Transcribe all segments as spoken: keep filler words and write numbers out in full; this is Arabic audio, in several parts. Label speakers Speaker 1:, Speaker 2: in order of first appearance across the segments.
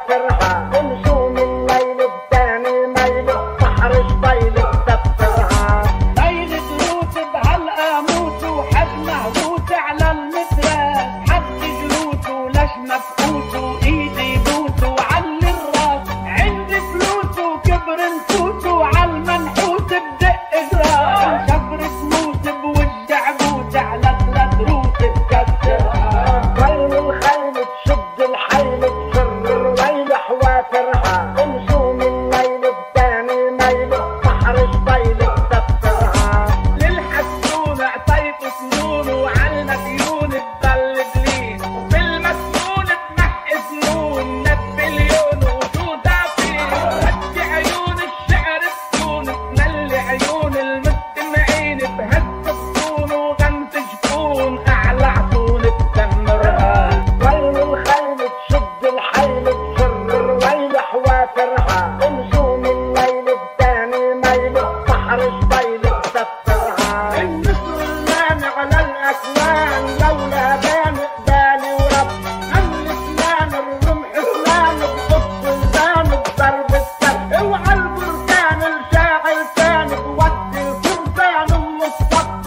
Speaker 1: حوافرها نجوم الليل بتاني ميل بحر جبيل بسفرها
Speaker 2: ليل دروس بهالقاموس وحجمه بوس على المتراس حد جلوس ولش مفقوس وايدي بوس وعلي الراس عندي فلوس وكبر نفوس وعالمنحوس بدق جراس شفر سموس بوجه عبوس على ثلاث روس بكسرها
Speaker 1: ويل الخيل تشد الحيل تفر ويل حوافرها نجوم الليل بتاني ميل بحر جبيل بسفرها
Speaker 2: للحسون اعطيت سنون وعالمديون تضل بلين وبالمسنون تمحي سنون نبليون وجوداتين هدي عيون الشعر السون تملي عيون المستمعين بهز الصون وغمز جفون اعلى عطون تدمرها
Speaker 1: ويل الخيل تشد الحيل تفر ويل حوافرها نجوم الليل بتاني ميل بحر جبيل بسفرها
Speaker 2: النسر المانع للاكوان لولا بان قبالي ورب من الاسنان الرمح اسنان بقط الزان بضرب السب اوعى البركان الشاعر كان بودي الفرسان ام الصف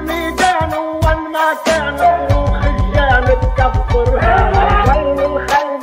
Speaker 2: وبالميدان وين ما كان بروح الجان بكفرها
Speaker 1: ويل الخيل